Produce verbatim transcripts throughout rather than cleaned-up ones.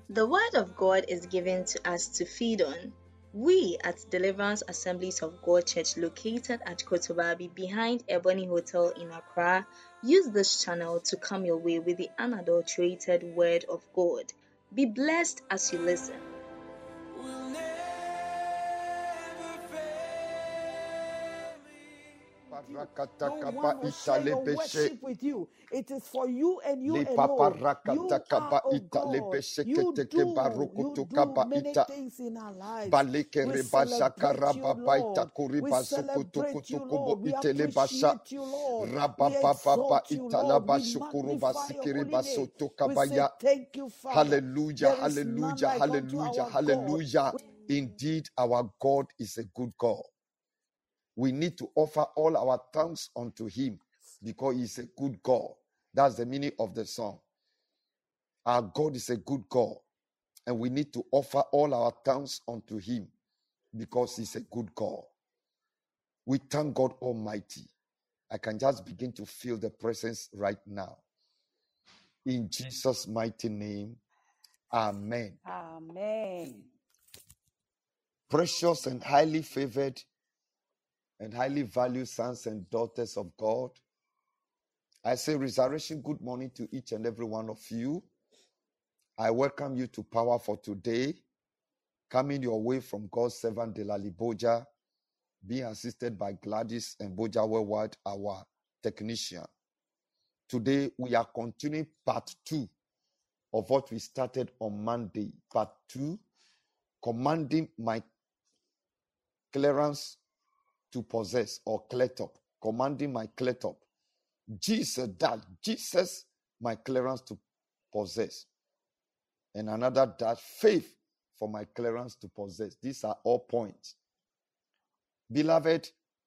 The Word of God is given to us to feed on. We at Deliverance Assemblies of God Church, located at Kotobabi behind Ebony Hotel in Accra, use this channel to come your way with the unadulterated Word of God. Be blessed as you listen. No one will share your worship with you. It is for you and you alone. You are, oh God, you do, you do many things in our lives. We celebrate you, Lord. We celebrate you, Lord. We appreciate you, Lord. We exalt you, Lord. We magnify your holy name. We say thank you, Father. Hallelujah, hallelujah, hallelujah, hallelujah. Indeed, our God is a good God. We need to offer all our thanks unto him because he's a good God. That's the meaning of the song. Our God is a good God, and we need to offer all our thanks unto him because he's a good God. We thank God Almighty. I can just begin to feel the presence right now. In Jesus' mighty name, amen. Amen. Precious and highly favored and highly valued sons and daughters of God, I say resurrection, good morning to each and every one of you. I welcome you to Power for Today, coming your way from God's servant Delali Boja, being assisted by Gladys and Boja Worldwide, our technician. Today, we are continuing part two of what we started on Monday. Part two, commanding my clearance to possess, or cletop, commanding my cletop. Jesus, that Jesus, my clearance to possess. And another, that faith for my clearance to possess. These are all points. Beloved,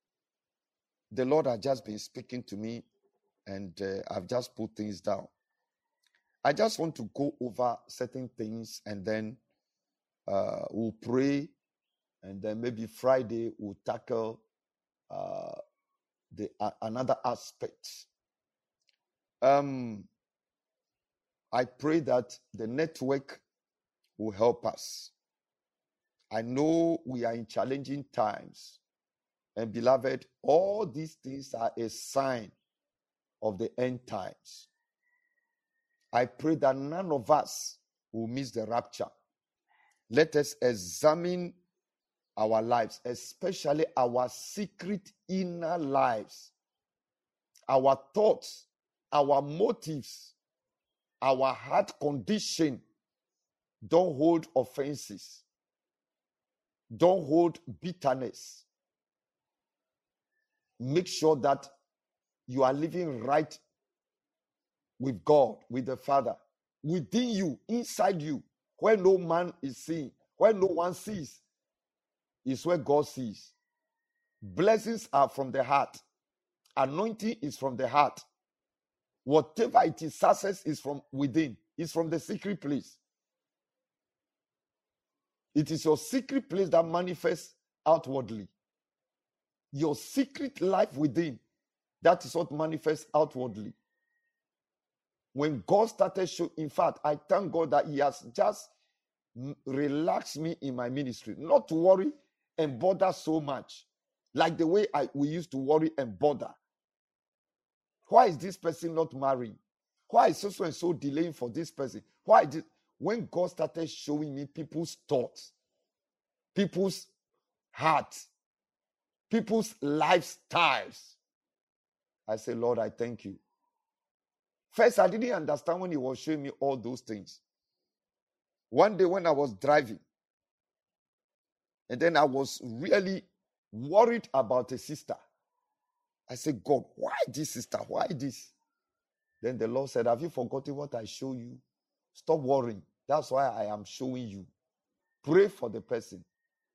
the Lord has just been speaking to me, and uh, I've just put things down. I just want to go over certain things, and then uh, we'll pray, and then maybe Friday we'll tackle uh, the uh, another aspect. Um, I pray that the network will help us. I know we are in challenging times. And beloved, all these things are a sign of the end times. I pray that none of us will miss the rapture. Let us examine our lives, especially our secret inner lives, our thoughts, our motives, our heart condition. Don't hold offenses. Don't hold bitterness. Make sure that you are living right with God, with the Father, within you, inside you, where no man is seeing, where no one sees, is where God sees. Blessings are from the heart. Anointing is from the heart. Whatever it is, success is from within. It's from the secret place. It is your secret place that manifests outwardly. Your secret life within, that is what manifests outwardly. When God started showing, in fact, I thank God that he has just relaxed me in my ministry. Not to worry and bother so much. Like the way I we used to worry and bother. Why is this person not marrying? Why is so and so delaying for this person? Why did when God started showing me people's thoughts, people's hearts, people's lifestyles, I say, Lord, I thank you. First, I didn't understand when he was showing me all those things. One day when I was driving, and then I was really worried about a sister. I said, God, why this sister? Why this? Then the Lord said, have you forgotten what I show you? Stop worrying. That's why I am showing you. Pray for the person.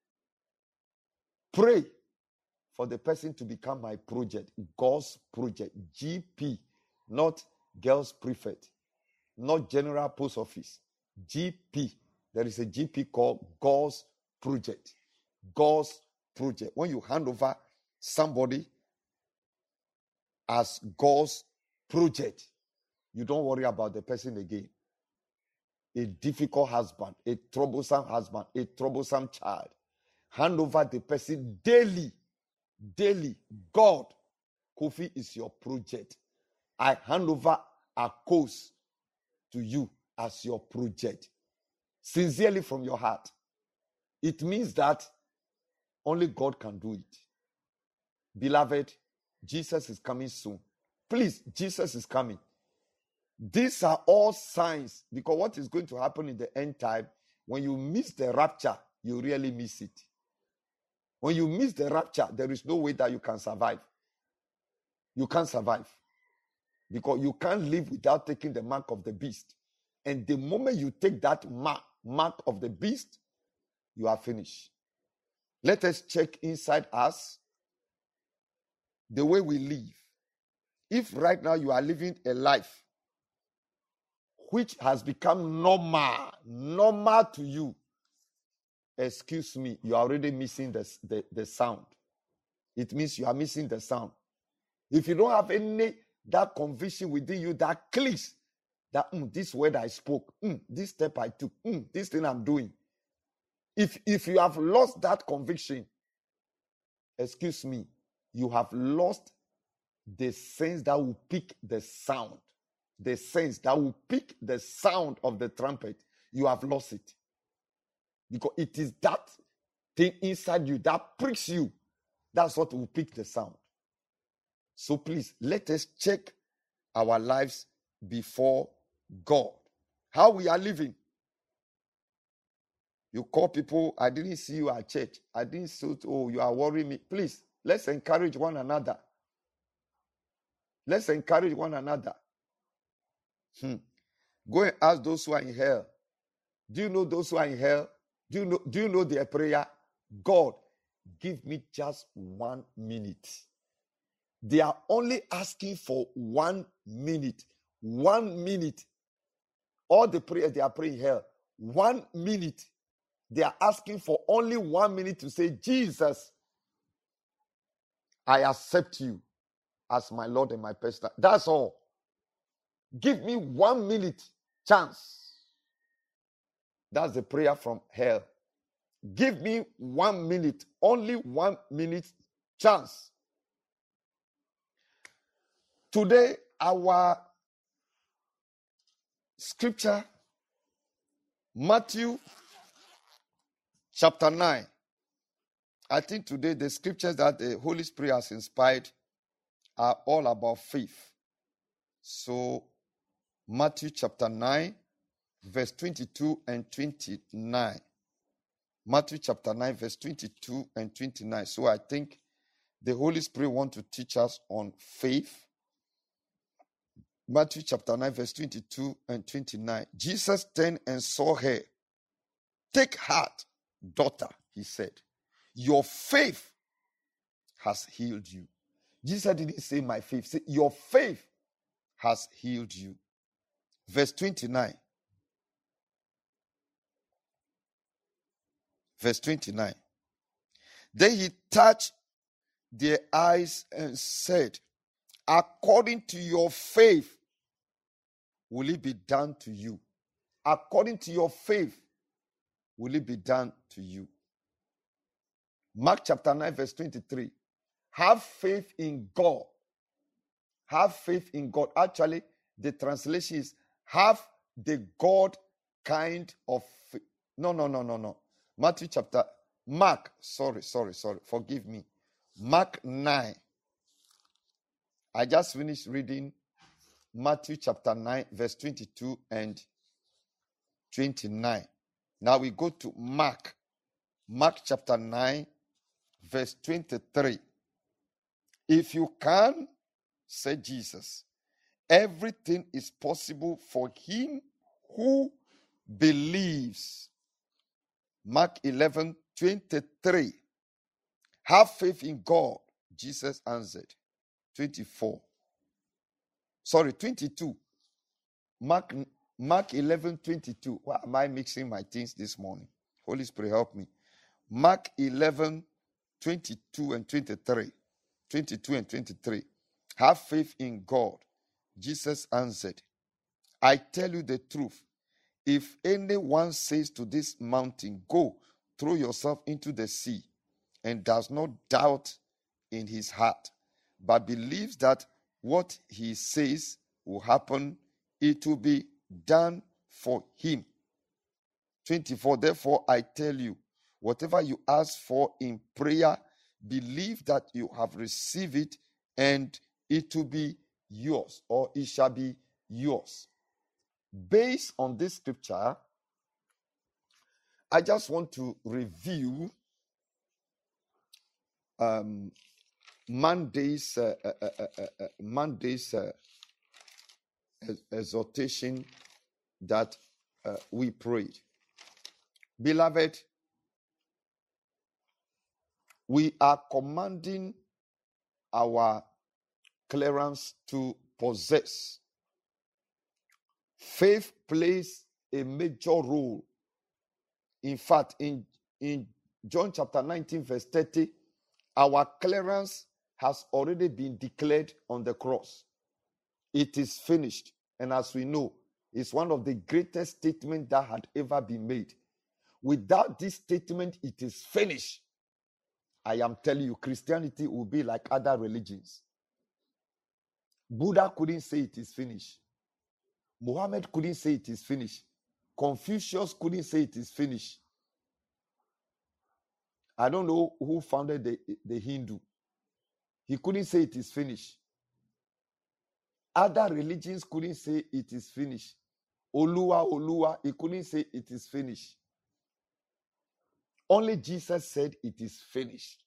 Pray for the person to become my project, God's project, G P, not Girls Prefect, not General Post Office, G P. There is a G P called God's project, God's project. When you hand over somebody as God's project, you don't worry about the person again. a difficult husband, a troublesome husband, a troublesome child. Hand over the person daily. Daily. God, Kofi is your project. I hand over a cause to you as your project. Sincerely from your heart. It means that only God can do it. Beloved, Jesus is coming soon. Please, Jesus is coming. These are all signs, because what is going to happen in the end time, when you miss the rapture, you really miss it. When you miss the rapture, there is no way that you can survive. You can't survive. Because you can't live without taking the mark of the beast. And the moment you take that mark, mark of the beast, you are finished. Let us check inside us the way we live. If right now you are living a life which has become normal, normal to you, excuse me, you are already missing the, the, the sound. It means you are missing the sound. If you don't have any that conviction within you that clicks, that mm, this word I spoke, mm, this step I took, mm, this thing I'm doing. If, if you have lost that conviction, excuse me, you have lost the sense that will pick the sound. The sense that will pick the sound of the trumpet. You have lost it. Because it is that thing inside you that pricks you. That's what will pick the sound. So please, let us check our lives before God. How we are living. You call people, I didn't see you at church. I didn't see, oh, you are worrying me. Please, let's encourage one another. Let's encourage one another. Hmm. Go and ask those who are in hell. Do you know those who are in hell? Do you know, do you know their prayer? God, give me just one minute. They are only asking for one minute. One minute. All the prayers they are praying in hell. One minute. They are asking for only one minute to say, Jesus, I accept you as my Lord and my personal. That's all. Give me one minute chance. That's the prayer from hell. Give me one minute, only one minute chance. Today, our scripture, Matthew chapter nine. I think today the scriptures that the Holy Spirit has inspired are all about faith. So, Matthew chapter nine, verse twenty-two and twenty-nine. Matthew chapter nine, verse twenty-two and twenty-nine. So I think the Holy Spirit wants to teach us on faith. Matthew chapter nine, verse twenty-two and twenty-nine. Jesus turned and saw her. Take heart, daughter, he said. Your faith has healed you. Jesus didn't say my faith. Say your faith has healed you. Verse twenty-nine. Verse twenty-nine. Then he touched their eyes and said, according to your faith, will it be done to you? According to your faith, will it be done to you? Mark chapter nine, verse twenty-three. Have faith in God. Have faith in God. Actually, the translation is have the God kind of faith. No, no, no, no, no. Matthew chapter, Mark, sorry, sorry, sorry, forgive me. Mark nine. I just finished reading Matthew chapter nine, verse twenty-two and twenty-nine. Now we go to Mark. Mark chapter nine, verse twenty-three. If you can, said Jesus, everything is possible for him who believes. Mark eleven, twenty-three. Have faith in God, Jesus answered. twenty-four. Sorry, twenty-two. Mark, Mark eleven, twenty-two. Why am I mixing my things this morning? Holy Spirit, help me. Mark eleven, twenty-two and twenty-three. twenty-two and twenty-three. Have faith in God. Jesus answered, I tell you the truth. if anyone says to this mountain, go, throw yourself into the sea, and does not doubt in his heart, but believes that what he says will happen, it will be done for him. twenty-four, therefore I tell you, whatever you ask for in prayer, believe that you have received it, and it will be yours, or it shall be yours. Based on this scripture, I just want to review um, Monday's uh, uh, uh, uh, uh, Monday's uh, exhortation that uh, we prayed. Beloved, we are commanding our clearance to possess. Faith plays a major role. In fact, in, in John chapter nineteen, verse thirty, our clearance has already been declared on the cross. It is finished. And as we know, it's one of the greatest statements that had ever been made. Without this statement, it is finished. I am telling you, Christianity will be like other religions. Buddha couldn't say it is finished. Muhammad couldn't say it is finished. Confucius couldn't say it is finished. I don't know who founded the, the Hindu. He couldn't say it is finished. Other religions couldn't say it is finished. Olua, Olua, he couldn't say it is finished. Only Jesus said it is finished.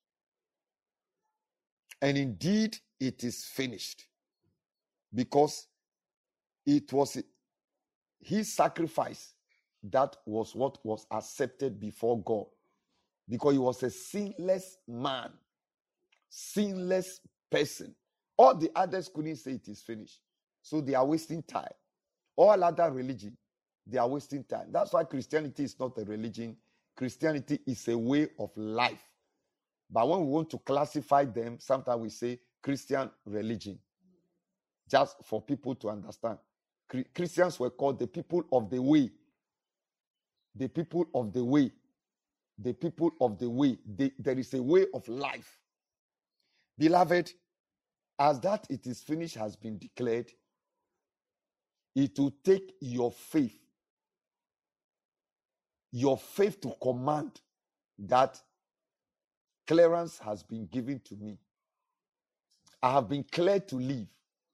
And indeed, it is finished. Because it was his sacrifice that was what was accepted before God. Because he was a sinless man, sinless person. All the others couldn't say it is finished. So they are wasting time. All other religion, they are wasting time. That's why Christianity is not a religion. Christianity is a way of life. But when we want to classify them, sometimes we say Christian religion. Just for people to understand. Christians were called the people of the way. The people of the way. The people of the way. They, there is a way of life. Beloved, as that it is finished has been declared, it will take your faith, your faith to command that clearance has been given to me. I have been cleared to live.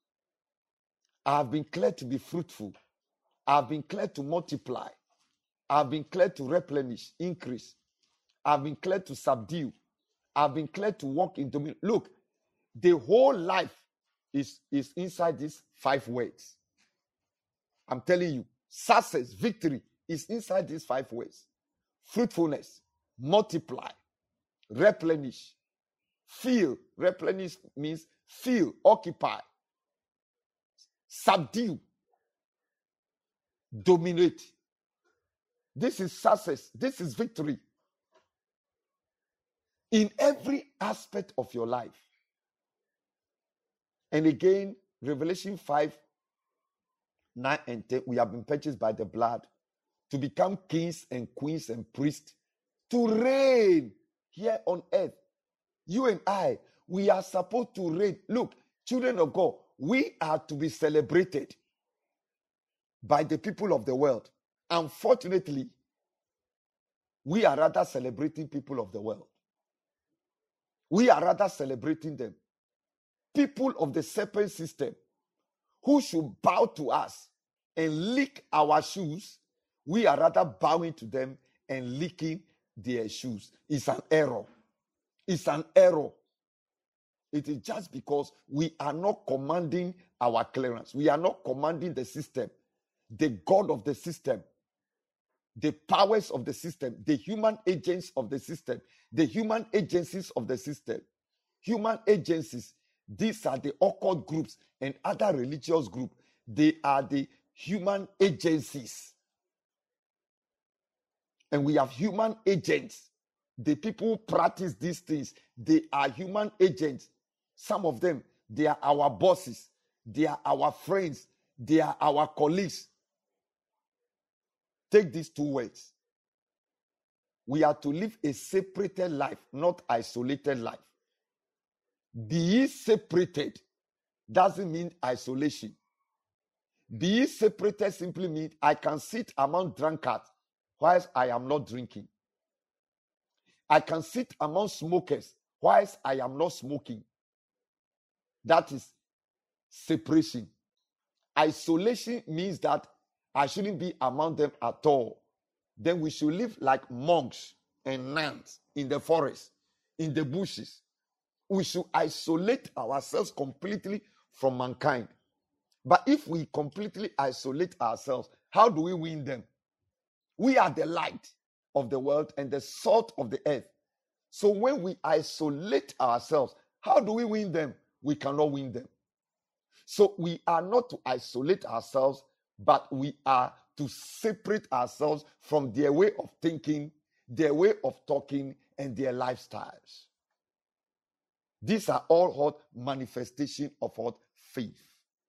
I have been cleared to be fruitful. I have been cleared to multiply. I have been cleared to replenish, increase. I have been cleared to subdue. I have been cleared to walk in dominion. Look, the whole life is, is inside these five words. I'm telling you, success, victory is inside these five words. Fruitfulness, multiply, replenish, fill. Replenish means fill, occupy, subdue, dominate. This is success. This is victory. In every aspect of your life. And again, Revelation five, nine and ten, we have been purchased by the blood to become kings and queens and priests, to reign here on earth. You and I, we are supposed to reign. Look, children of God, we are to be celebrated by the people of the world. Unfortunately, we are rather celebrating people of the world. We are rather celebrating them. People of the serpent system who should bow to us and lick our shoes, we are rather bowing to them and licking their shoes. It's an error. It's an error. It is just because we are not commanding our clearance. We are not commanding the system, the God of the system, the powers of the system, the human agents of the system, the human agencies of the system. Human agencies, these are the occult groups and other religious groups. They are the human agencies. And we have human agents. The people who practice these things, they are human agents. Some of them, they are our bosses. They are our friends. They are our colleagues. Take these two words. We are to live a separated life, not isolated life. Be ye separated doesn't mean isolation. Be ye separated simply means I can sit among drunkards whilst I am not drinking. I can sit among smokers whilst I am not smoking. That is separation. Isolation means that I shouldn't be among them at all. Then we should live like monks and nuns in the forest, in the bushes. We should isolate ourselves completely from mankind. But if we completely isolate ourselves, how do we win them? We are the light of the world and the salt of the earth. So when we isolate ourselves, how do we win them? We cannot win them. So we are not to isolate ourselves, but we are to separate ourselves from their way of thinking, their way of talking, and their lifestyles. These are all what manifestation of what faith.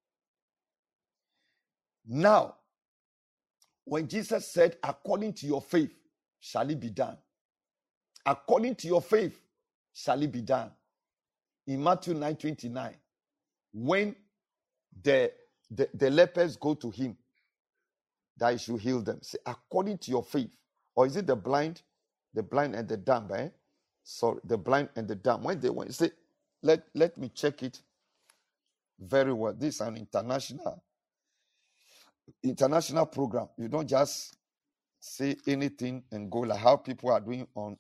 Now, when Jesus said, according to your faith, shall it be done. According to your faith, shall it be done. In Matthew nine twenty-nine, when the, the, the lepers go to him, that he should heal them. Say, according to your faith. Or is it the blind? The blind and the dumb, eh? Sorry, the blind and the dumb. When they went, say, let, let me check it very well. This is an international international program. You don't just say anything and go like how people are doing on,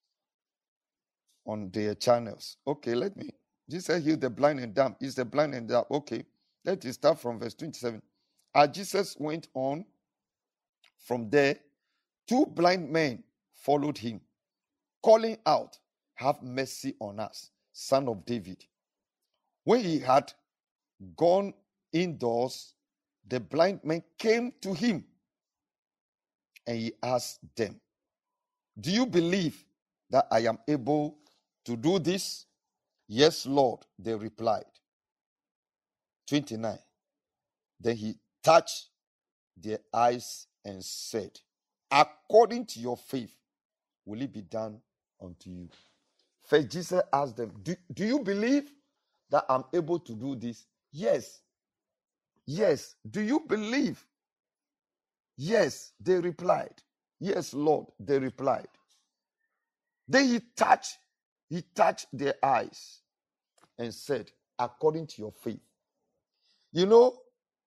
on their channels. Okay, let me. Jesus healed the blind and dumb. Is the blind and dumb? Okay, let us start from verse twenty-seven. As Jesus went on from there, two blind men followed him, calling out, have mercy on us, Son of David. When he had gone indoors, the blind men came to him, and he asked them, do you believe that I am able to do this? Yes, Lord, they replied. twenty-nine. Then he touched their eyes and said, according to your faith, will it be done unto you? First, Jesus asked them, do, do you believe that I'm able to do this? Yes. Yes. Do you believe? Yes, they replied. Yes, Lord, they replied. Then he touched, he touched their eyes and said, according to your faith. You know,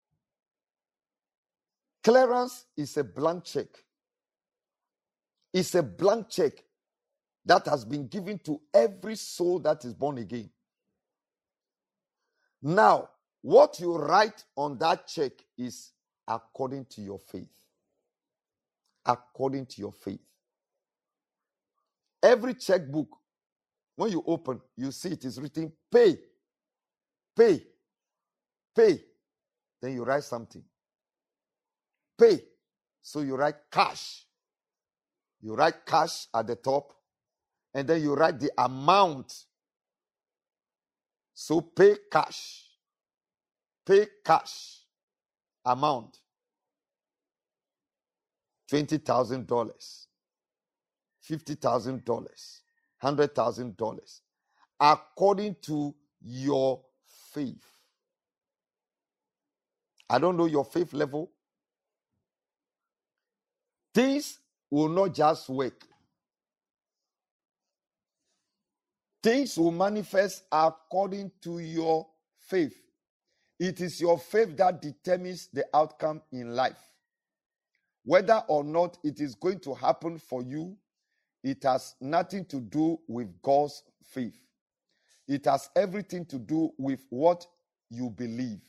clearance is a blank check. It's a blank check that has been given to every soul that is born again. Now, what you write on that check is according to your faith. According to your faith. Every checkbook, when you open, you see it is written pay, pay, pay. Then you write something. Pay. So you write cash. You write cash at the top, and then you write the amount. So pay cash. Pay cash amount. twenty thousand dollars. fifty thousand dollars. one hundred thousand dollars. According to your faith. I don't know your faith level. Things will not just work. Things will manifest according to your faith. It is your faith that determines the outcome in life. Whether or not it is going to happen for you, it has nothing to do with God's faith. It has everything to do with what you believe.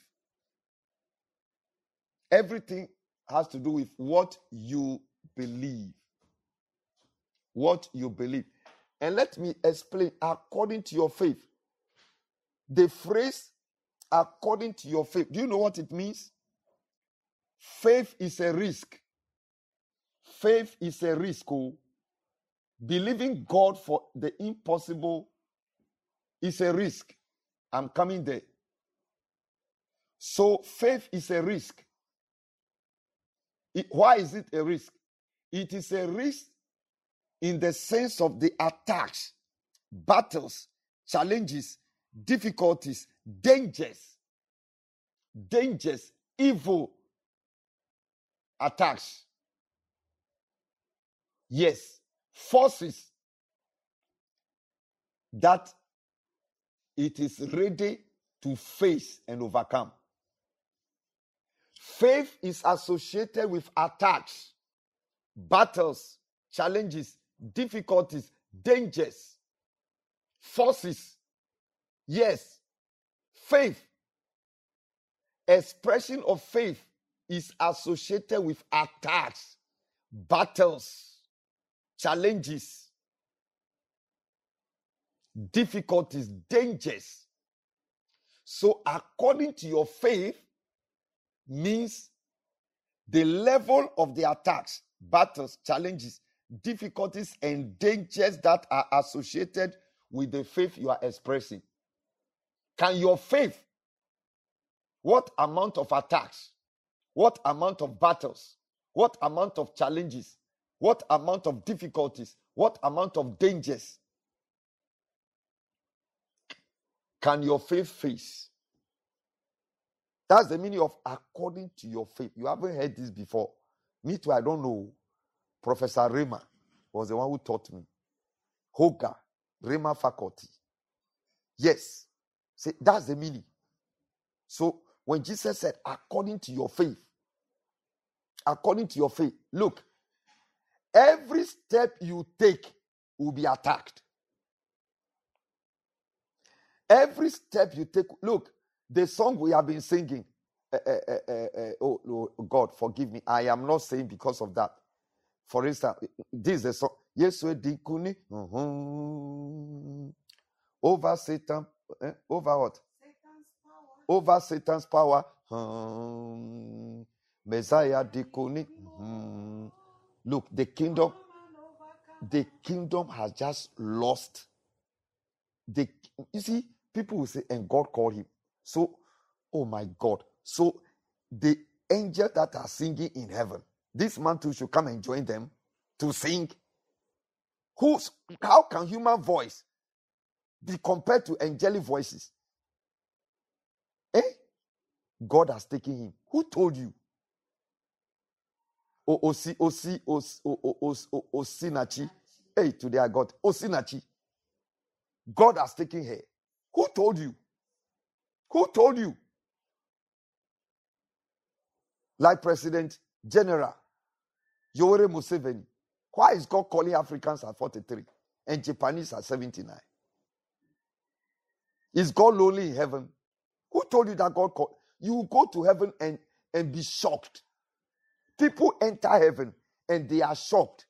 Everything has to do with what you believe. What you believe. And let me explain, according to your faith. The phrase, according to your faith, do you know what it means? Faith is a risk. Faith is a risk. Oh. Believing God for the impossible is a risk. I'm coming there. So faith is a risk. It, why is it a risk? It is a risk in the sense of the attacks, battles, challenges, difficulties, dangers, dangers, evil attacks. Yes, forces that it is ready to face and overcome. Faith is associated with attacks, battles, challenges, difficulties, dangers, forces. Yes, faith, expression of faith is associated with attacks, battles, challenges, difficulties, dangers. So according to your faith means the level of the attacks, battles, challenges, difficulties, and dangers that are associated with the faith you are expressing. Can your faith, what amount of attacks, what amount of battles, what amount of challenges, what amount of difficulties, what amount of dangers can your faith face? That's the meaning of according to your faith. You haven't heard this before. Me too, I don't know. Professor Rema was the one who taught me. Hoga, Rema faculty. Yes. See, that's the meaning. So when Jesus said, according to your faith, according to your faith, look, every step you take will be attacked. Every step you take, look, the song we have been singing, uh, uh, uh, uh, oh, oh God, forgive me. I am not saying because of that. For instance, this is the song. Yes, we dikuni over Satan, eh? over what? Satan's power. Over Satan's power. Hmm. Messiah dikuni. Hmm. Look, the kingdom, the kingdom has just lost. The you see, people will say, and God called him. So, oh my God. So the angels that are singing in heaven, this man too should come and join them to sing. Who's, how can human voice be compared to angelic voices? Eh? God has taken him. Who told you? O Osi Osi Osi Osinachi. Hey, today I got Osinachi. God has taken her. Who told you? Who told you? Like President General Yoweri Museveni. Why is God calling Africans at forty-three and Japanese at seventy-nine? Is God lonely in heaven? Who told you that God called? You will go to heaven and, and be shocked. People enter heaven and they are shocked.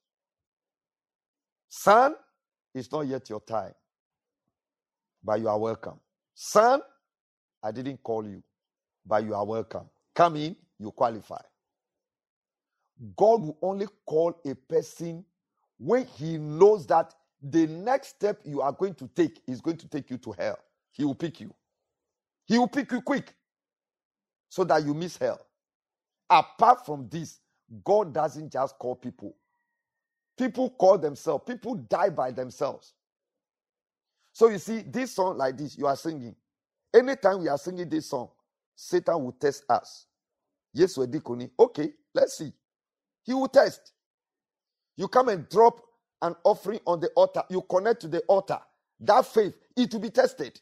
Son, it's not yet your time, but you are welcome. Son, I didn't call you, but you are welcome. Come in, you qualify. God will only call a person when he knows that the next step you are going to take is going to take you to hell. He will pick you. He will pick you quick so that you miss hell. Apart from this, God doesn't just call people. People call themselves. People die by themselves. So you see, this song like this, you are singing. Anytime we are singing this song, Satan will test us. Yes, we're deacon. Okay, let's see. He will test. You come and drop an offering on the altar. You connect to the altar. That faith, it will be tested.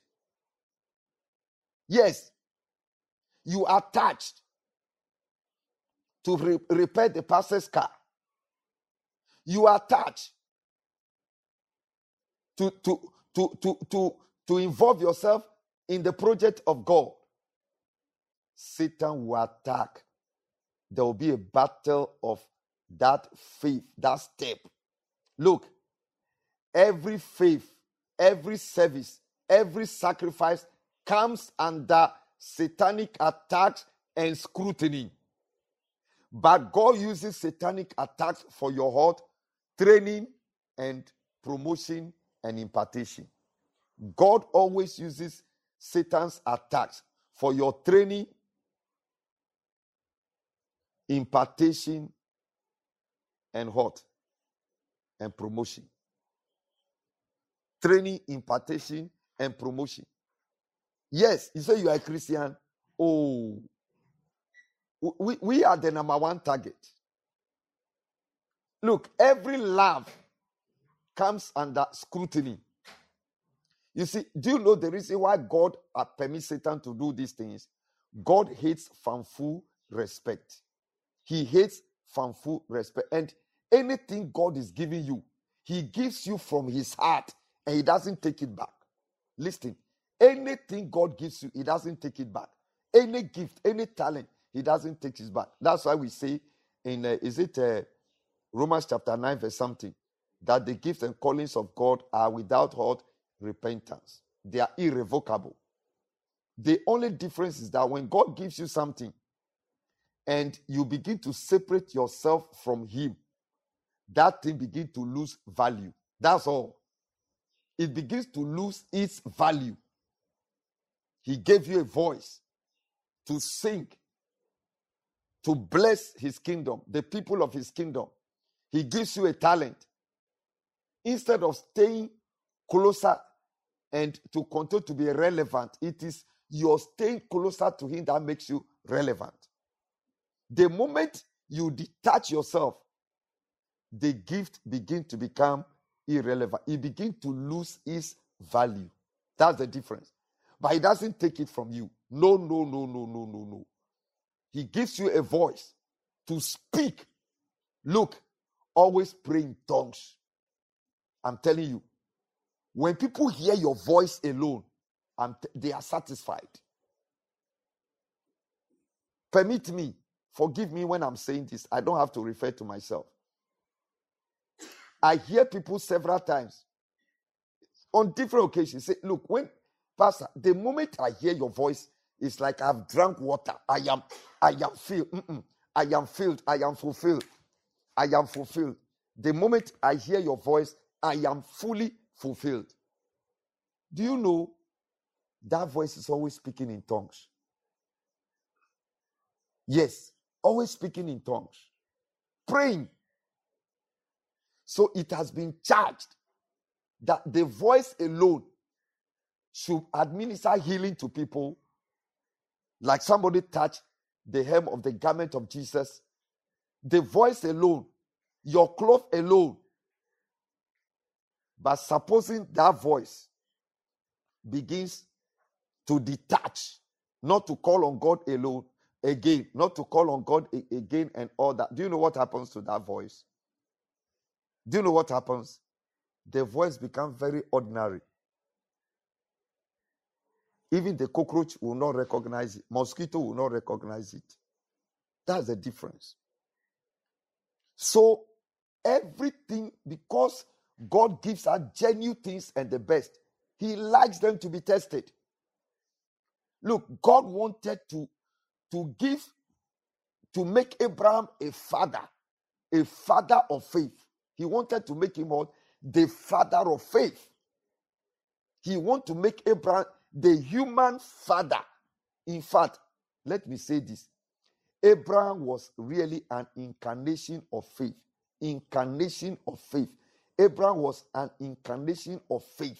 Yes. You are touched to re- repair the pastor's car. You are touched to, to, to, to, to, to involve yourself in the project of God. Satan will attack. There will be a battle of that faith, that step. Look, every faith, every service, every sacrifice comes under satanic attacks and scrutiny. But God uses satanic attacks for your heart, training and promotion and impartation. God always uses Satan's attacks for your training, impartation, and hot and promotion. Training, impartation, and promotion. Yes, you say you are a Christian. Oh, we, we are the number one target. Look, every love comes under scrutiny. You see, do you know the reason why God permits Satan to do these things? God hates fanful respect. He hates fanful respect. And anything God is giving you, he gives you from his heart and he doesn't take it back. Listen, anything God gives you, he doesn't take it back. Any gift, any talent, he doesn't take it back. That's why we say in, uh, is it uh, Romans chapter nine verse something, that the gifts and callings of God are without hurt repentance. They are irrevocable. The only difference is that when God gives you something and you begin to separate yourself from him, that thing begins to lose value. That's all. It begins to lose its value. He gave you a voice to sing, to bless his kingdom, the people of his kingdom. He gives you a talent. Instead of staying closer and to continue to be relevant, it is your staying closer to him that makes you relevant. The moment you detach yourself, the gift begins to become irrelevant. It begins to lose its value. That's the difference. But he doesn't take it from you. No, no, no, no, no, no, no. He gives you a voice to speak. Look, always pray in tongues. I'm telling you, when people hear your voice alone, I'm t- they are satisfied. Permit me, forgive me when I'm saying this. I don't have to refer to myself. I hear people several times on different occasions say, look, when, Pastor, the moment I hear your voice, it's like I've drunk water. I am, I am filled. Mm-mm. I am filled. I am fulfilled. I am fulfilled. The moment I hear your voice, I am fully fulfilled. Do you know that voice is always speaking in tongues? Yes, always speaking in tongues. Praying. So it has been charged that the voice alone should administer healing to people, like somebody touched the hem of the garment of Jesus. The voice alone, your cloth alone. But supposing that voice begins to detach, not to call on God alone again, not to call on God a- again and all that. Do you know what happens to that voice? Do you know what happens? The voice becomes very ordinary. Even the cockroach will not recognize it. Mosquito will not recognize it. That's the difference. So everything, because God gives us genuine things and the best, he likes them to be tested. Look, God wanted to, to give, to make Abraham a father, a father of faith. He wanted to make him what? The father of faith. He wanted to make Abraham the human father. In fact, let me say this. Abraham was really an incarnation of faith. Incarnation of faith. Abraham was an incarnation of faith.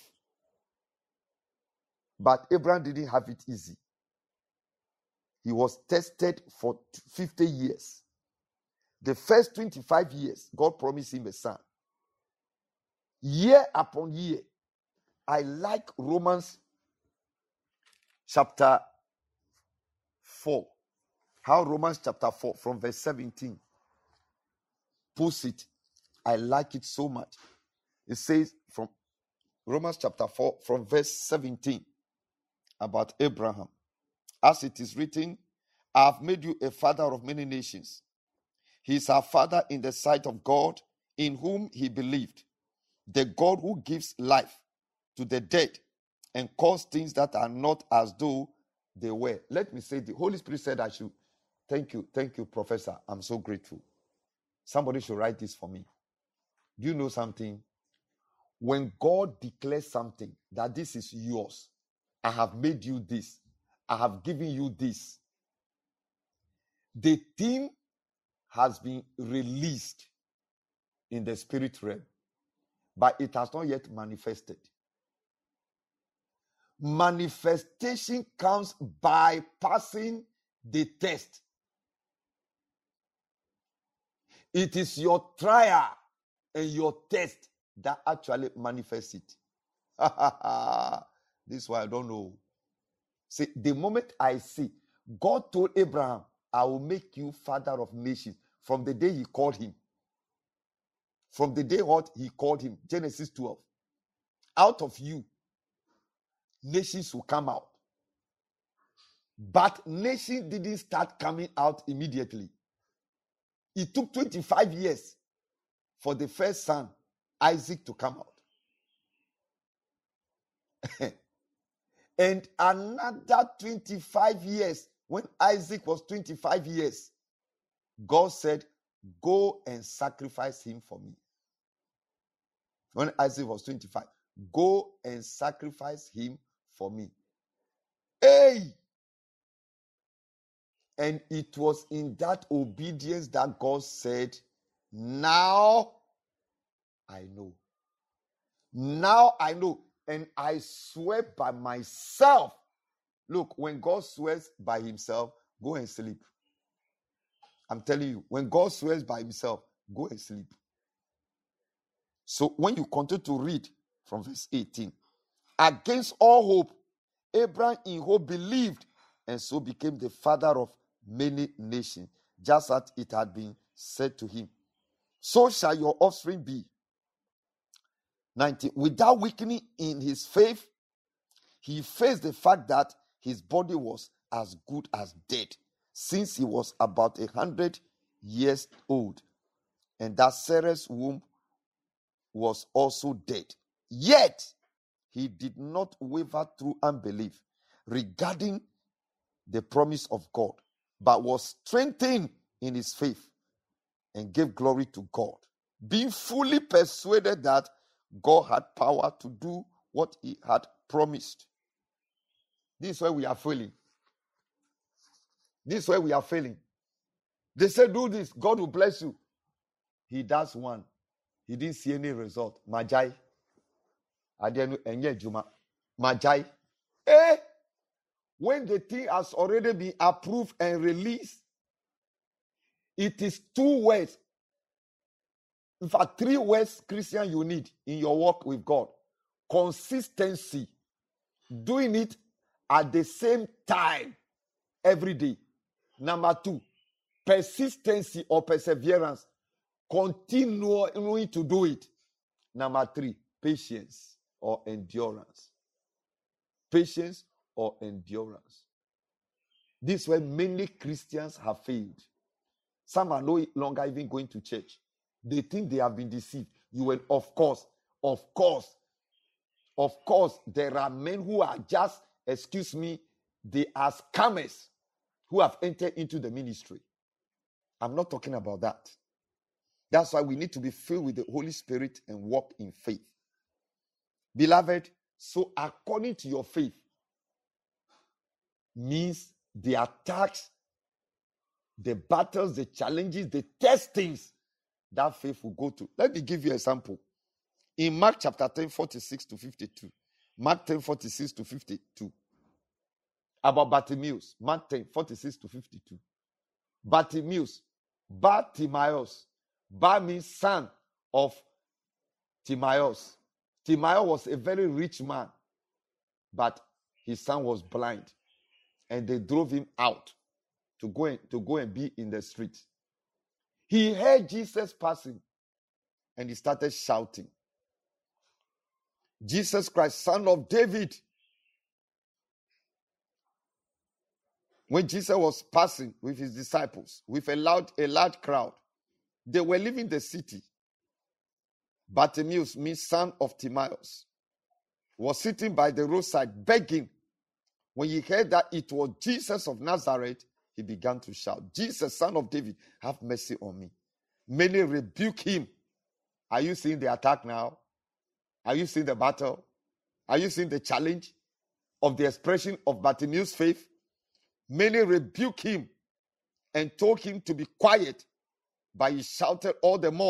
But Abraham didn't have it easy. He was tested for fifty years. The first twenty-five years, God promised him a son. Year upon year. I like Romans chapter four. How Romans chapter four from verse seventeen puts it. I like it so much. It says from Romans chapter four from verse seventeen about Abraham. As it is written, I have made you a father of many nations. He is our father in the sight of God, in whom he believed, the God who gives life to the dead and calls things that are not as though they were. Let me say, the Holy Spirit said I should. Thank you, thank you, Professor. I'm so grateful. Somebody should write this for me. Do you know something? When God declares something, that this is yours, I have made you this, I have given you this, the thing has been released. in the spirit realm, but it has not yet manifested. Manifestation comes by passing the test. It is your trial and your test that actually manifests it. This is why I don't know. See, the moment I see, God told Abraham, I will make you father of nations from the day he called him. From the day what he called him, Genesis twelve. Out of you, nations will come out. But nations didn't start coming out immediately. It took twenty-five years for the first son, Isaac, to come out. And another twenty-five years, when Isaac was twenty-five years, God said, go and sacrifice him for me. When Isaac was twenty-five, go and sacrifice him for me. Hey! And it was in that obedience that God said, now I know. Now I know. And I swear by myself. Look, when God swears by himself, go and sleep. I'm telling you, when God swears by himself, go and sleep. So when you continue to read from verse eighteen, against all hope, Abraham in hope believed, and so became the father of many nations, just as it had been said to him. So shall your offspring be. nineteen. Without weakening in his faith, he faced the fact that his body was as good as dead, since he was about a hundred years old, and that Sarah's womb was also dead. Yet he did not waver through unbelief regarding the promise of God, but was strengthened in his faith and gave glory to God, being fully persuaded that God had power to do what he had promised. This is where we are failing. This is where we are failing. They say, do this, God will bless you. He does one. He didn't see any result. Magi. Magi. Eh? When the thing has already been approved and released, it is two words. In fact, three words, Christian, you need in your walk with God. Consistency. Doing it at the same time every day. Number two, persistency or perseverance. Continuing to do it. Number three, patience or endurance. Patience or endurance. This is where many Christians have failed. Some are no longer even going to church. They think they have been deceived. You will, of course, of course, of course, there are men who are just, excuse me, they are scammers who have entered into the ministry. I'm not talking about that. That's why we need to be filled with the Holy Spirit and walk in faith. Beloved, so according to your faith means the attacks, the battles, the challenges, the testings that faith will go to. Let me give you an example. In Mark chapter ten, forty-six to fifty-two. Mark ten, forty-six to fifty-two. About Bartimaeus. Mark ten, forty-six to fifty-two. Bartimaeus. Bartimaeus. Bar means son of Timaeus. Timaeus was a very rich man, but his son was blind. And they drove him out to go and, to go and be in the street. He heard Jesus passing and he started shouting, Jesus Christ, son of David. When Jesus was passing with his disciples, with a loud, a large crowd, they were leaving the city. Bartimaeus, means son of Timaeus, was sitting by the roadside begging. When he heard that it was Jesus of Nazareth, he began to shout, Jesus, son of David, have mercy on me. Many rebuke him. Are you seeing the attack now? Are you seeing the battle? Are you seeing the challenge of the expression of Bartimaeus' faith? Many rebuke him and told him to be quiet, but he shouted all the more,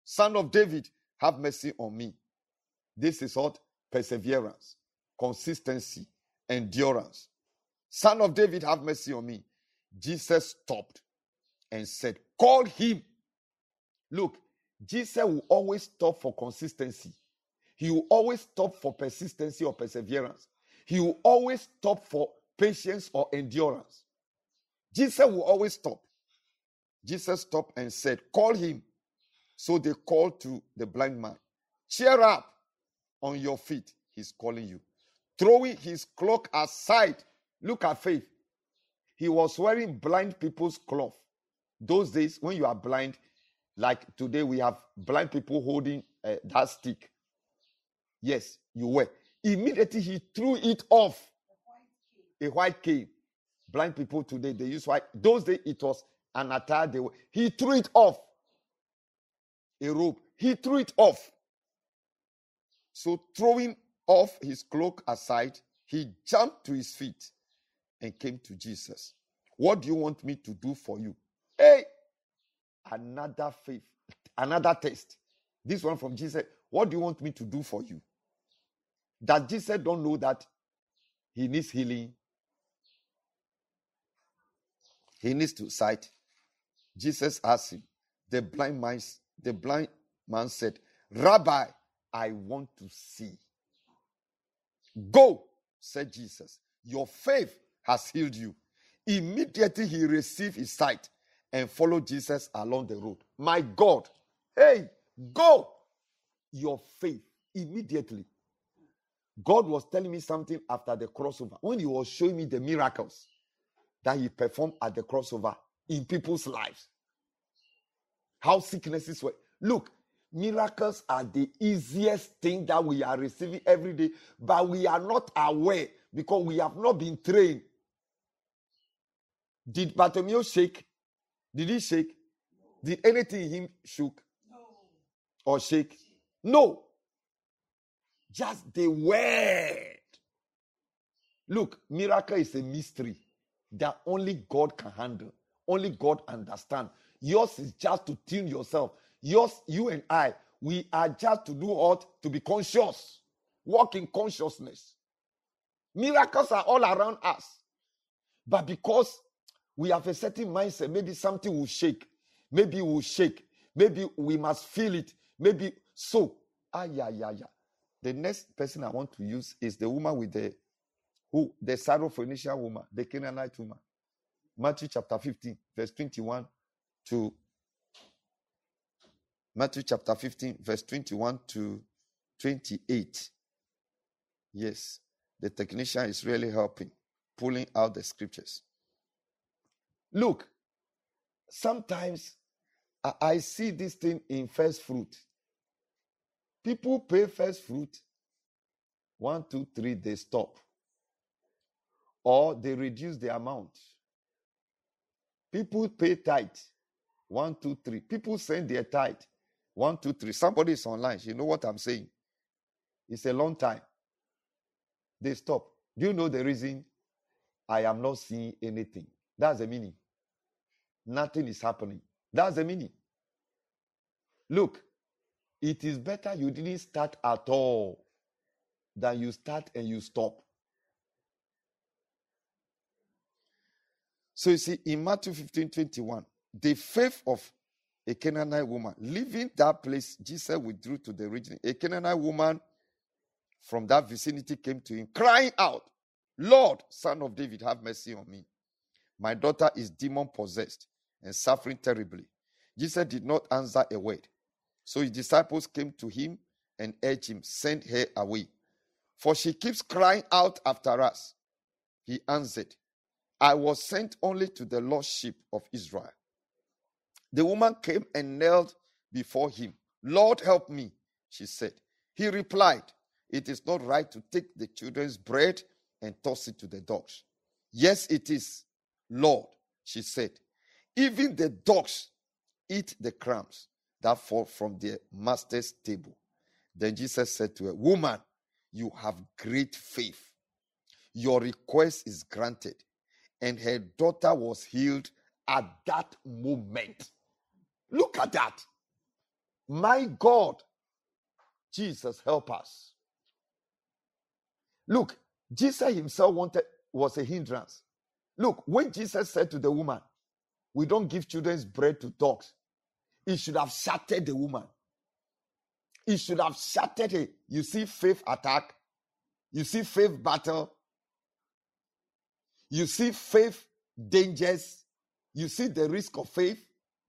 Son of David, have mercy on me. This is what? Perseverance, consistency, endurance. Son of David, have mercy on me. Jesus stopped and said, call him. Look, Jesus will always stop for consistency. He will always stop for persistency or perseverance. He will always stop for patience or endurance. Jesus will always stop. Jesus stopped and said, call him. So they called to the blind man. Cheer up, on your feet. He's calling you. Throwing his cloak aside. Look at faith. He was wearing blind people's cloth. Those days, when you are blind, like today we have blind people holding uh, that stick. Yes, you were. Immediately he threw it off. A white cane. Blind people today, they use white. Those days it was an attire. They were. He threw it off. A robe. He threw it off. So throwing off his cloak aside, he jumped to his feet and came to Jesus. What do you want me to do for you? Hey, another faith, another test. This one from Jesus. What do you want me to do for you? That Jesus don't know that he needs healing. He needs to sight. Jesus asked him. The blind man, the blind man said, Rabbi, I want to see. Go, said Jesus. Your faith has healed you. Immediately he received his sight and followed Jesus along the road. My God, hey, go. Your faith, immediately. God was telling me something after the crossover. When he was showing me the miracles that he performed at the crossover in people's lives. How sicknesses were. Look, miracles are the easiest thing that we are receiving every day, but we are not aware because we have not been trained. Did Bartimaeus shake? Did he shake? Did anything in him shook? No. Or shake? No. Just the word. Look, miracle is a mystery that only God can handle. Only God understands. Yours is just to tune yourself. Yours, you and I, we are just to do what? To be conscious. Walk in consciousness. Miracles are all around us. But because we have a certain mindset, maybe something will shake. Maybe it will shake. Maybe we must feel it. Maybe so. Ah, yeah, yeah, yeah. The next person I want to use is the woman with the, who, the Syrophoenician woman, the Canaanite woman. Matthew chapter fifteen, verse twenty-one to Matthew chapter fifteen, verse twenty-one to twenty-eight. Yes, the technician is really helping, pulling out the scriptures. Look, sometimes I, I see this thing in first fruit. People pay first fruit. One, two, three, they stop. Or they reduce the amount. People pay tithe. One, two, three. People send their tithe. One, two, three. Somebody is online. You know what I'm saying? It's a long time. They stop. Do you know the reason? I am not seeing anything. That's the meaning. Nothing is happening. That's the meaning. Look, it is better you didn't start at all than you start and you stop. So you see, in Matthew fifteen, twenty-one, the faith of a Canaanite woman, leaving that place, Jesus withdrew to the region. A Canaanite woman from that vicinity came to him, crying out, Lord, Son of David, have mercy on me. My daughter is demon-possessed and suffering terribly. Jesus did not answer a word. So his disciples came to him and urged him, send her away, for she keeps crying out after us. He answered, I was sent only to the lost sheep of Israel. The woman came and knelt before him. Lord, help me, she said. He replied, it is not right to take the children's bread and toss it to the dogs. Yes, it is, Lord, she said. Even the dogs eat the crumbs that fall from their master's table. Then Jesus said to her, woman, you have great faith. Your request is granted. And her daughter was healed at that moment. Look at that. My God, Jesus, help us. Look, Jesus himself wanted was a hindrance. Look, when Jesus said to the woman, we don't give children's bread to dogs, he should have shattered the woman. He should have shattered her. You see faith attack. You see faith battle. You see faith dangers. You see the risk of faith.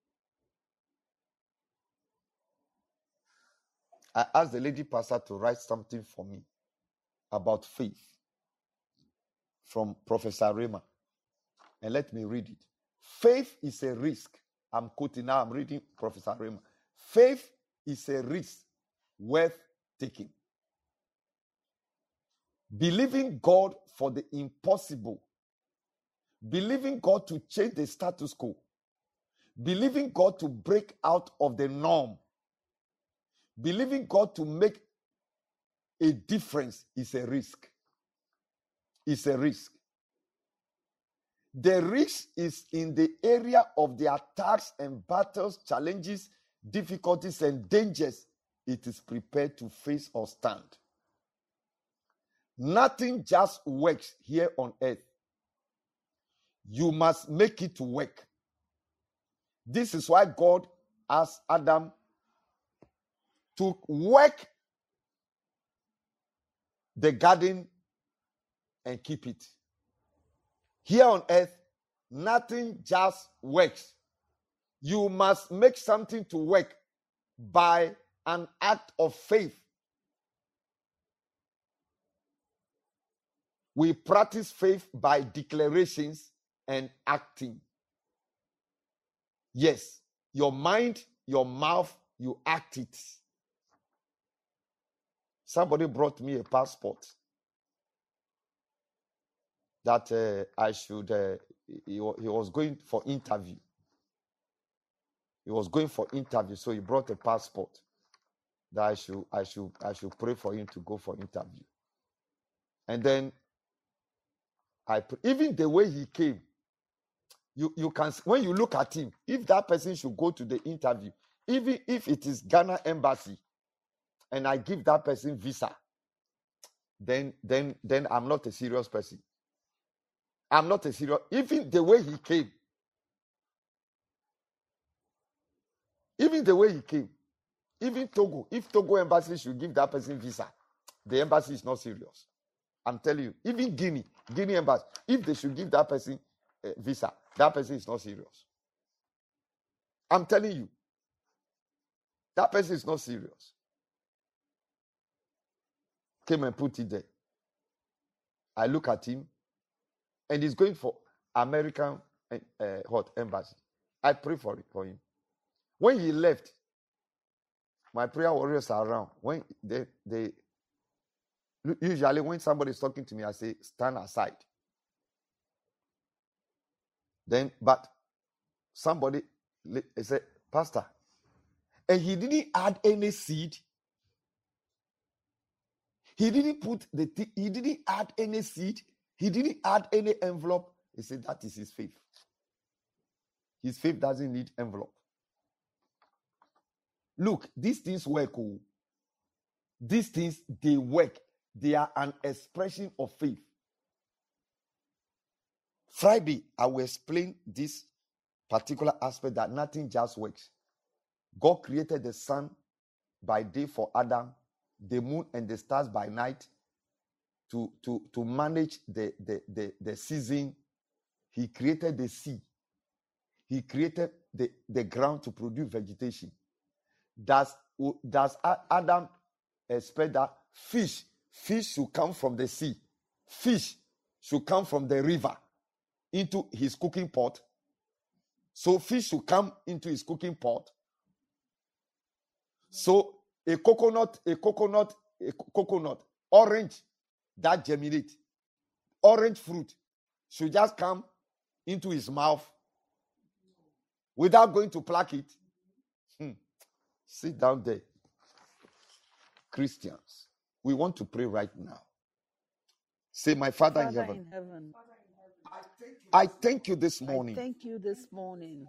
I asked the lady pastor to write something for me about faith from Professor Rema. And let me read it. Faith is a risk. I'm quoting now, I'm reading Professor Rema. Faith is a risk worth taking. Believing God for the impossible. Believing God to change the status quo. Believing God to break out of the norm. Believing God to make a difference is a risk. It's a risk. The risk is in the area of the attacks and battles, challenges, difficulties, and dangers it is prepared to face or stand. Nothing just works here on earth. You must make it work. This is why God asked Adam to work the garden and keep it. Here on earth, nothing just works. You must make something to work by an act of faith. We practice faith by declarations and acting. Yes, your mind, your mouth, you act it. Somebody brought me a passport that uh, I should, uh, he, he was going for interview. He was going for interview, so he brought a passport that I should, I should, I should pray for him to go for interview. And then, I even the way he came, you, you can, when you look at him, if that person should go to the interview, even if it is Ghana embassy, and I give that person visa, then, then, then I'm not a serious person. I'm not a serious, even the way he came, even the way he came, even Togo, if Togo embassy should give that person visa, the embassy is not serious. I'm telling you, even Guinea, Guinea embassy, if they should give that person a visa, that person is not serious. I'm telling you, that person is not serious. Came and put it there. I look at him, and he's going for American uh, hot embassy. I pray for it for him. When he left, my prayer warriors are around. When they they usually when somebody is talking to me, I say stand aside. Then, but somebody said, Pastor, and he didn't add any seed. He didn't put the th- he didn't add any seed. He didn't add any envelope. He said that is his faith. His faith doesn't need envelope. Look, these things work. Oh. These things, they work. They are an expression of faith. Friday, I will explain this particular aspect that nothing just works. God created the sun by day for Adam, the moon and the stars by night to, to, to manage the, the, the, the season. He created the sea. He created the, the ground to produce vegetation. Does, does Adam expect that fish, fish should come from the sea? Fish should come from the river into his cooking pot? So fish should come into his cooking pot. So a coconut, a coconut, a coconut, orange that germinate, orange fruit should just come into his mouth without going to pluck it. Hmm. Sit down there. Christians, we want to pray right now. Say, my Father, Father in heaven, in heaven, I thank you this morning. I thank you this morning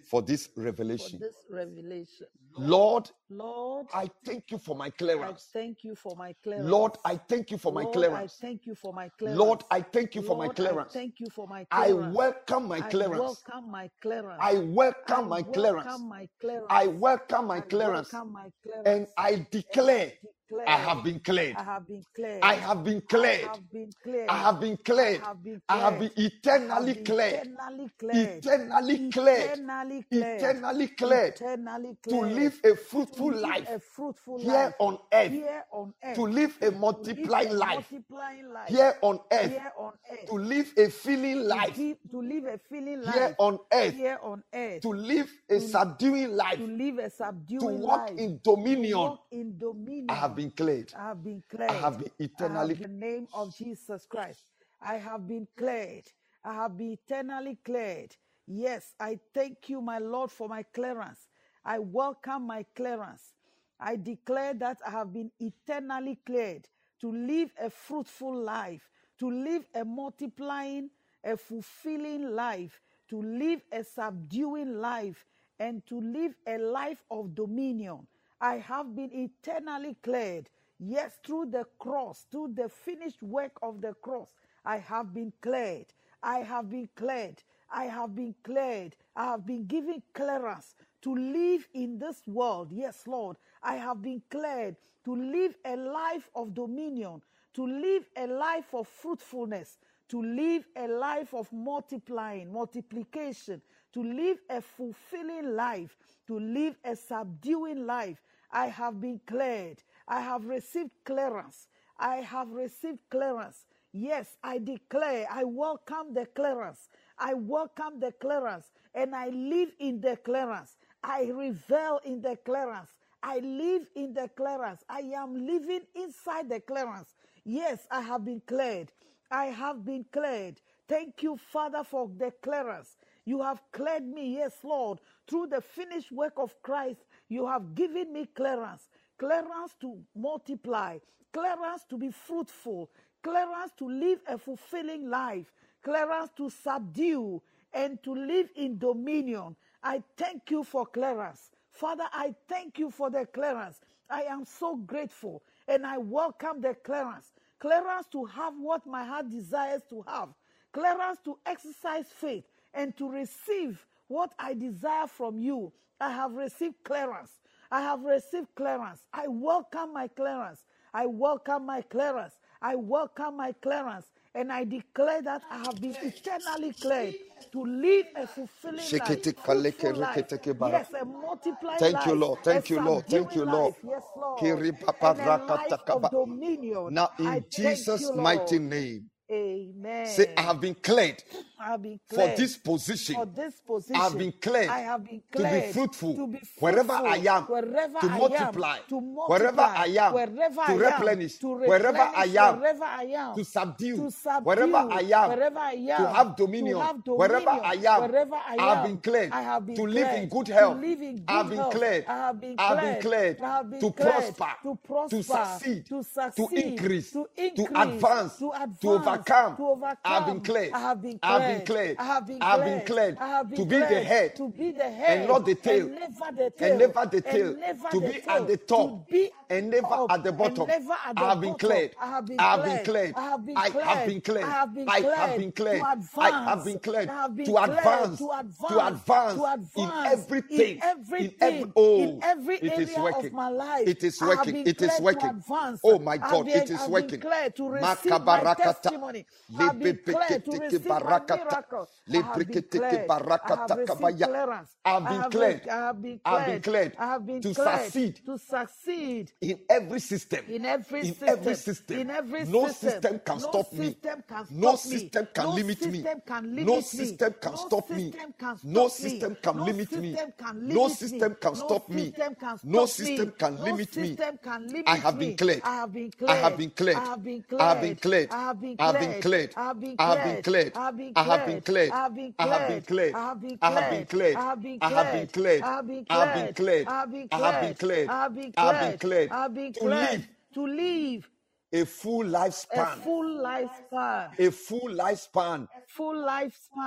for this revelation. For this revelation. Lord, Lord, I thank you for my I clearance. thank you for my clearance. Lord, I thank you for my Lord, clearance. I thank you for my clearance. Lord, I thank you for my Lord, clearance. I thank you for my I clearance. welcome my I clearance. welcome my clearance. I welcome I my clearance. welcome my clearance. I welcome my I clearance. welcome my clearance. And I And I declare declare I have been cleared. I have been cleared. I have been I cleared. have been cleared. I have been I cleared. have been I have been cleared. eternally I have been cleared. eternally cleared. Eternally cleared. Eternally cleared. Eternally cleared. Eternally To cleared. live a To fruitful live life a fruitful here life on earth. here on earth. To live a To live multiplying a life multiplying life here on earth. here on earth. To live a feeling To life give, to live a feeling here life on earth. here on earth. To live a To- subduing life. To live a To subduing walk life. in To dominion. walk in dominion. I have been cleared. I have been cleared. I have been I eternally have in the name of Jesus Christ. I have been cleared. I have been eternally cleared. Yes, I thank you, my Lord, for my clearance. I welcome my clearance. I declare that I have been eternally cleared to live a fruitful life, to live a multiplying, a fulfilling life, to live a subduing life, and to live a life of dominion. I have been eternally cleared. Yes, through the cross, through the finished work of the cross, I have been cleared. I have been cleared. I have been cleared. I have been given clearance to live in this world. Yes, Lord, I have been cleared to live a life of dominion, to live a life of fruitfulness, to live a life of multiplying, multiplication, to live a fulfilling life, to live a subduing life. I have been cleared. I have received clearance. I have received clearance. Yes, I declare, I welcome the clearance. I welcome the clearance, and I live in the clearance. I revel in the clearance. I live in the clearance. I am living inside the clearance. Yes, I have been cleared. I have been cleared. Thank you, Father, for the clearance. You have cleared me, yes, Lord. Through the finished work of Christ, you have given me clearance. Clearance to multiply, clearance to be fruitful, clearance to live a fulfilling life, clearance to subdue and to live in dominion. I thank you for clearance. Father, I thank you for the clearance. I am so grateful, and I welcome the clearance. Clearance to have what my heart desires to have. Clearance to exercise faith and to receive what I desire from you. I have received clearance. I have received clearance. I welcome my clearance. I welcome my clearance. I welcome my clearance. And I declare that I have been eternally cleared to live a fulfilling life, fruitful life. Yes, a multiplying Thank life. you, Lord. Thank a you, Lord. Thank you, subduing Lord. life. Yes, Lord. Kiri And papa a life rakatakaba. of dominion. Now, I in thank Jesus' you, mighty Lord. name, Amen. say, I have been cleared I have been for cleared this position. for this position. I have been cleared I have been to be cleared fruitful, to be wherever fruitful, I am, wherever to I multiply, am, to multiply, wherever I am, wherever to I am, replenish, to wherever I replenish, am, wherever I am, to subdue, to subdue, wherever I am, wherever I am, to have dominion, to have wherever dominion, I am, wherever I I have am. been cleared I have been to cleared live in good to health. live in I have good been health. cleared. I have been I have been cleared. cleared I have been to cleared prosper, to prosper, to succeed, to to succeed, increase, to to increase, advance, to advance, to overcome. to overcome. I have been cleared. I have been I have been cleared. cleared. I have been I have been cleared. cleared I have been to be the cleared head to be the head and not the tail, and never the tail, and never the tail, and never to the be tail, at the to top be and never top at the and bottom. never at the I have been bottom. cleared. I have been I have been cleared. cleared. I have been I cleared. have been cleared. I have been I cleared have been cleared. to advance. I have been cleared I have been to cleared advance, to advance, to advance to advance in everything, in everything, in every oh, in every it is area working. of my life. It is I have working. been It is cleared working. to advance. Oh my I have God, been, it is I have working. been cleared to receive my Makabarakata. testimony. I have been cleared to receive my miracle. I have been cleared. I have received clearance. I have I been have cleared. been, I have been I have been cleared. cleared I have been to cleared succeed to succeed in every system. in every In system. every system. In every No system. system can no stop me. system can stop No me. system can no limit me. system Can limit No me. system can no stop me. system Can No stop system me. can no limit me. system Can No limit system me. can No stop me. system Can No stop system me. can No limit me. system Can limit I have me. been cleared. I have been I cleared. have been cleared. I have been I have been cleared. cleared. I have been I have been cleared. cleared. I have been I have been cleared. cleared. I have been I have been cleared. cleared. I have been I have been cleared. cleared. I have been I have been cleared. cleared. I have been I have been cleared. cleared. I have been I have been cleared. cleared. I have been I have been cleared. cleared. I have been I have been cleared. cleared. I have been To cleared live to live a full a lifespan. full lifespan. A full lifespan Full lifespan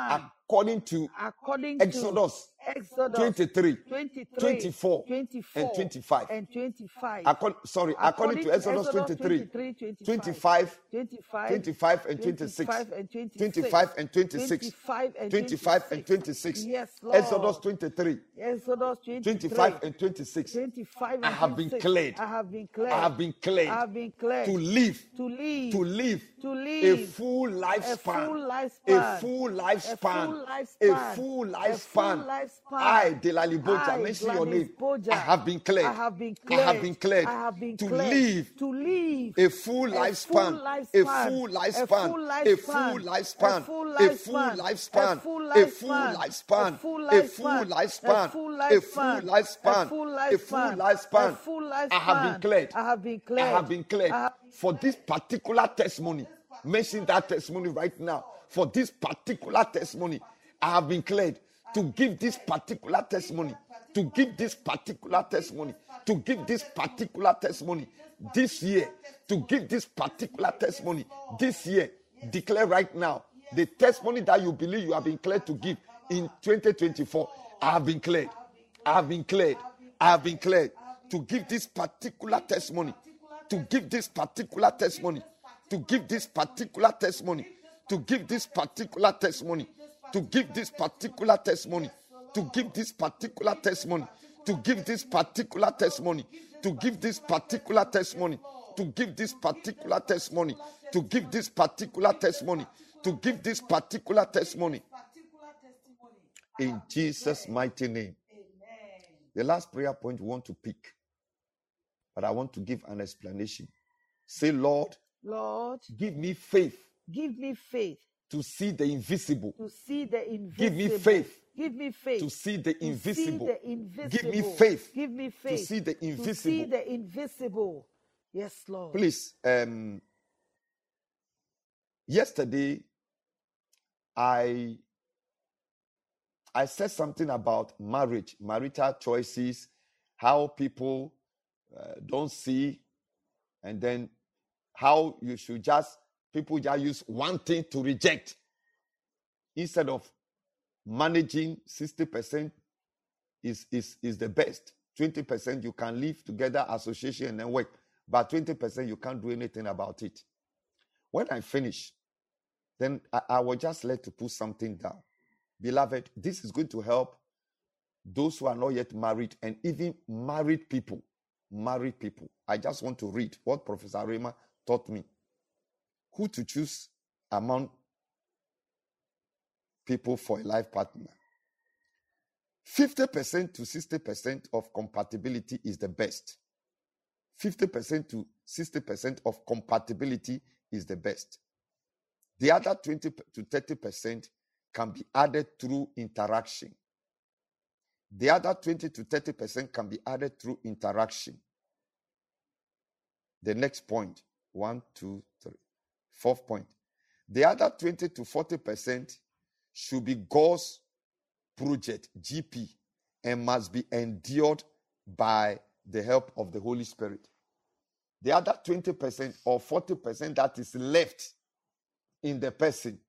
according to according Exodus, to Exodus twenty-three, twenty-three, twenty-four, twenty-four, and twenty-five. and twenty-five. Accord, sorry, according, according to Exodus, Exodus twenty-three, twenty-three, twenty-five, twenty-five, twenty-five, and twenty-six. twenty-five and twenty-six. twenty-five and twenty-six. Yes, Lord. Exodus twenty-three. Exodus twenty-three. twenty-five and twenty-six. twenty-five and I have been cleared. I have been cleared. I have been cleared. I have been cleared. To live. To live. To live. To live. A full lifespan. A full lifespan. A full lifespan. A full lifespan. A full lifespan. I, Delali Boja, mention your name. I have been cleared. I have been cleared. I have been cleared. I have been to cleared. live. To live. A full lifespan. A full lifespan. A full lifespan. A full lifespan. A full lifespan. A full lifespan. A full lifespan. A full lifespan. I have been cleared. I have been cleared. I have been cleared. For this particular testimony, mention that testimony right now. For this particular testimony, I have been cleared to give this particular testimony, to give this particular testimony, to give this particular testimony this year, to give this particular testimony this year. Declare right now the testimony that you believe you have been cleared to give in twenty twenty-four. I have been cleared. I have been cleared. I have been cleared to give this particular testimony, to give this particular testimony, to give this particular testimony, to give this particular testimony, to give this particular testimony, to give this particular testimony, to give this particular testimony, to give this particular testimony, to give this particular testimony, to give this particular testimony, to give this particular testimony. In Jesus' mighty name. The last prayer point we want to pick, but I want to give an explanation. Say, Lord, Lord, give me faith. Give me faith to see the invisible. To see the invisible. Give me faith. Give me faith to see the invisible. See the invisible. Give me faith. Give me faith to see the invisible. To see the invisible. Yes, Lord. Please, um, yesterday I I said something about marriage, marital choices, how people uh, don't see, and then how you should just, people just use one thing to reject instead of managing. Sixty percent is, is, is the best. twenty percent you can live together, association, and then work. But twenty percent you can't do anything about it. When I finish, then I, I was just led to put something down. Beloved, this is going to help those who are not yet married and even married people. Married people. I just want to read what Professor Rema taught me. Who to choose among people for a life partner. fifty percent to sixty percent of compatibility is the best. fifty percent to sixty percent of compatibility is the best. The other twenty to thirty percent can be added through interaction. The other twenty to thirty percent can be added through interaction. The next point, one, two, three, fourth point. The other twenty to forty percent should be God's project, G P, and must be endured by the help of the Holy Spirit. The other twenty percent or forty percent that is left in the person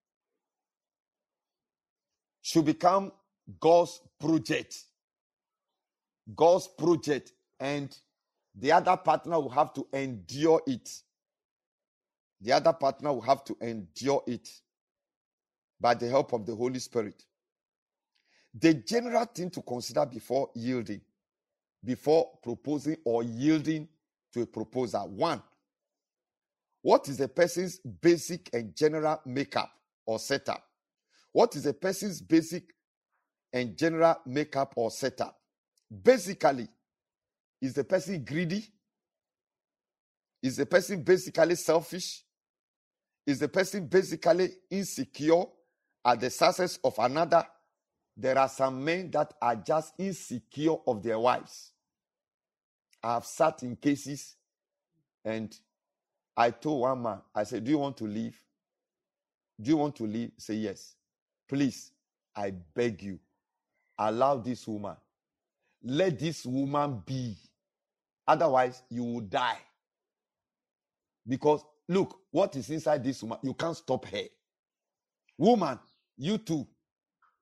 should become God's project. God's project, and the other partner will have to endure it. The other partner will have to endure it by the help of the Holy Spirit. The general thing to consider before yielding, before proposing or yielding to a proposal. One, what is a person's basic and general makeup or setup? What is a person's basic and general makeup or setup? Basically, is the person greedy? Is the person basically selfish? Is the person basically insecure at the success of another? There are some men that are just insecure of their wives. I have sat in cases and I told one man, I said, do you want to leave? Do you want to leave? Say yes. Please, I beg you, allow this woman. Let this woman be. Otherwise, you will die. Because, look, what is inside this woman, you can't stop her. Woman, you too.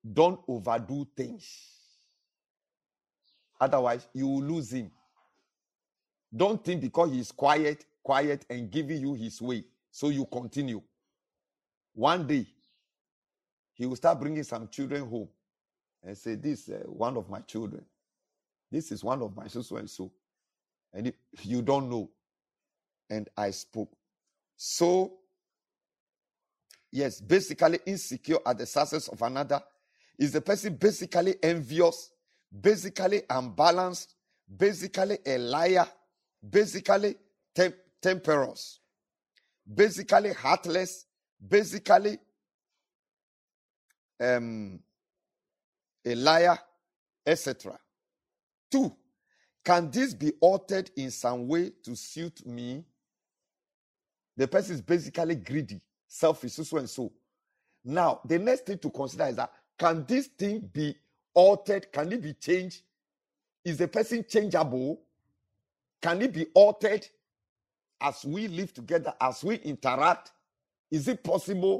Don't overdo things. Otherwise, you will lose him. Don't think because he's quiet, quiet, and giving you his way, so you continue. One day, he will start bringing some children home and say, this is uh, one of my children. This is one of my so and so. And if you don't know, and I spoke. So, yes, basically insecure at the success of another. Is the person basically envious, basically unbalanced, basically a liar, basically tem- temperous, basically heartless, basically um, a liar, et cetera. Two, can this be altered in some way to suit me? The person is basically greedy, selfish, so and so. Now, the next thing to consider is that, can this thing be altered? Can it be changed? Is the person changeable? Can it be altered as we live together, as we interact? Is it possible?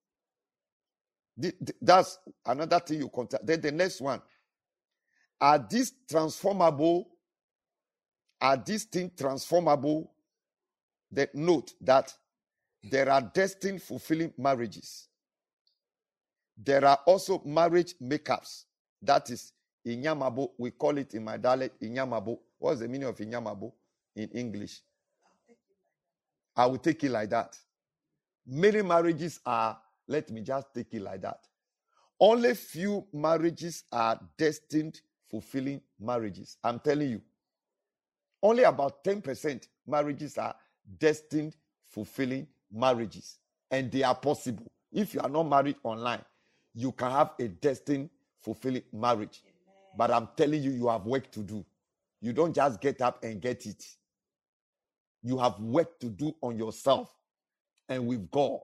That's another thing you contact. Then the next one. Are these transformable? Are these things transformable? That note that there are destined fulfilling marriages. There are also marriage makeups. That is inyamabo. We call it in my dialect inyamabo. What's the meaning of inyamabo in English? I will take it like that. Many marriages are, let me just take it like that. Only few marriages are destined fulfilling marriages. I'm telling you. Only about ten percent marriages are destined fulfilling marriages. And they are possible. If you are not married online, you can have a destined fulfilling marriage. Amen. But I'm telling you, you have work to do. You don't just get up and get it. You have work to do on yourself and with God.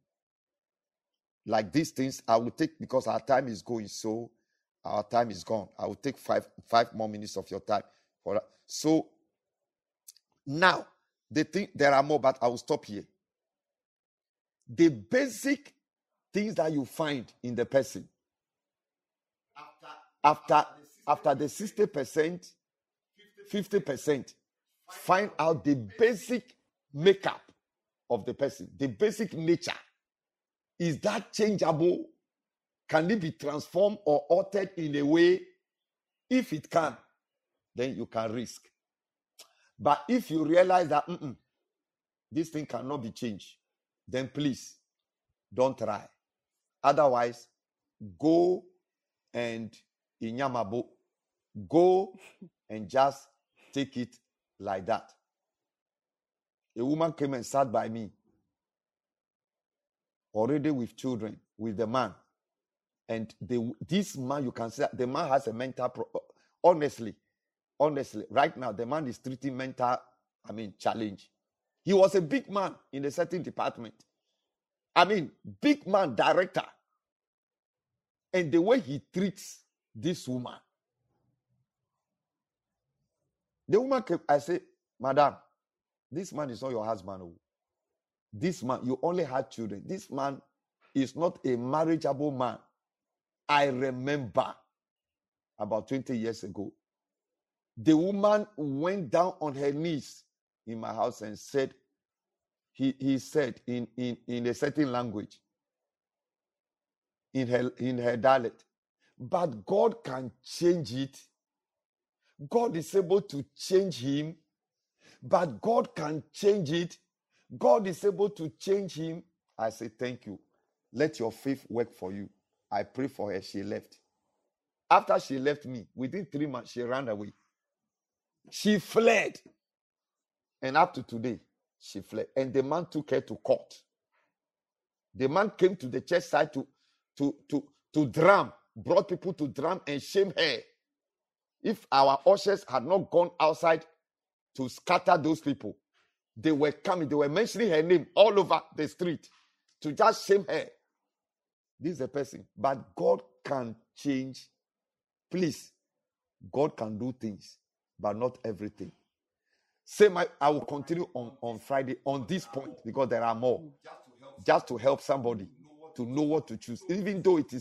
Like these things, I will take, because our time is going, so our time is gone. I will take five five more minutes of your time. For that. So now, the thing, there are more, but I will stop here. The basic things that you find in the person after after, after the sixty percent, fifty percent, find out the basic makeup of the person, the basic nature. Is that changeable? Can it be transformed or altered in a way? If it can, then you can risk. But if you realize that this thing cannot be changed, then please don't try. Otherwise, go and inyamabo, go and just take it like that. A woman came and sat by me, already with children, with the man. And the, this man, you can say, the man has a mental problem. Honestly, honestly, right now, the man is treating mental, I mean, challenge. He was a big man in a certain department. I mean, big man, director. And the way he treats this woman. The woman came, I say, Madam, this man is not your husband. This man, you only had children. This man is not a marriageable man. I remember about twenty years ago, the woman went down on her knees in my house and said, he, he said in, in, in a certain language, in her, in her dialect, but God can change it. God is able to change him, but God can change it. God is able to change him. I say, thank you. Let your faith work for you. I pray for her. She left. After she left me, within three months, she ran away. She fled. And up to today, she fled. And the man took her to court. The man came to the church side to, to, to, to drum, brought people to drum and shame her. If our ushers had not gone outside to scatter those people, they were coming, they were mentioning her name all over the street to just shame her. This is the person. But God can change. Please, God can do things, but not everything. Same, I, I will continue on, on Friday on this point because there are more. Just to help somebody to know what to choose. Even though it is